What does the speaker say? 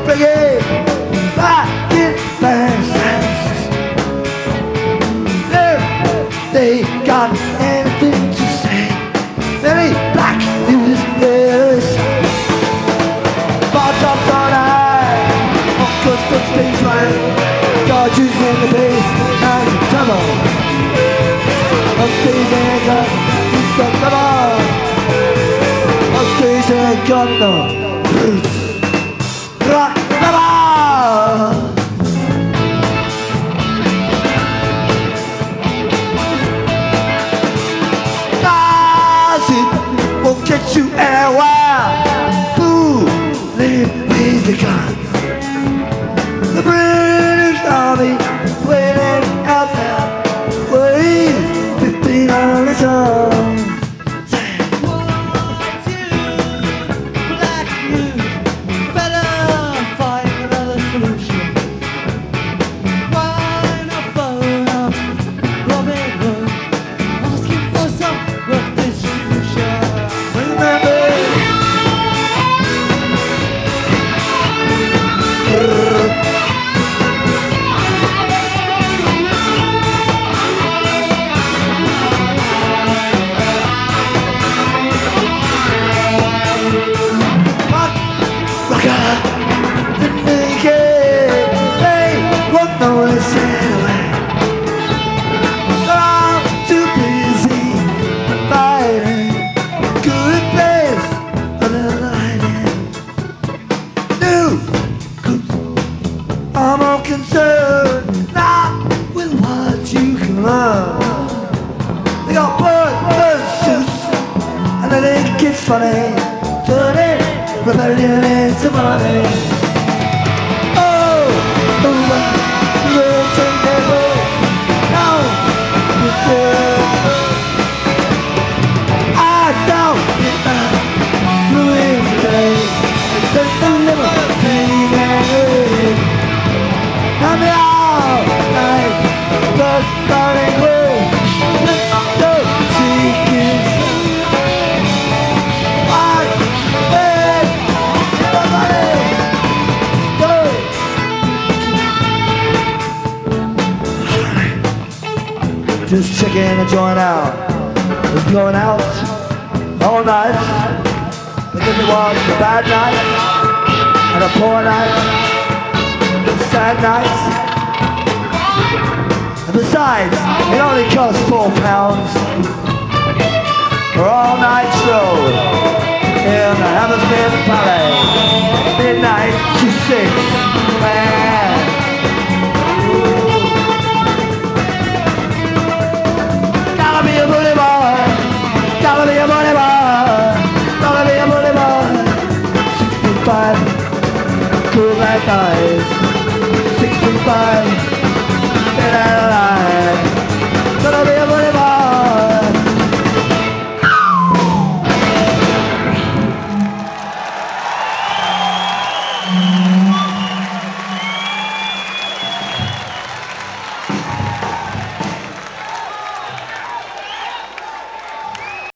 brigade, fighting fast. They got anything to say. Very black news is bar tops on high, on custom stage line. Dodgers in the base, and trouble. On stage and gun, he's got the ball. On stage and gun, no roots. Rock the ball. Won't get you anywhere. Ooh, leave me the guns. The British Army waiting out there, weighs 1,500 tons. Black news, better find another solution. Why not phone up Robin Hood, asking for some work distribution? I'm all concerned, not with what you can learn. They got bird suits, and they think it's funny, turning rebellion into money. Oh, the world turn table, now with I don't get that ruin today. It's the liberty and I'm all night, blood burning wood, so seeking. I beg nobody. Just checking the joint out. Was going out all night because it was a bad night and a poor night. Sad nights, and besides, it only costs £4 for all night stroll in the Hammersmith Palais, midnight to 6, man. Gotta be a bully boy, gotta be a bully boy, gotta be a bully boy. 65, cool black eyes. 65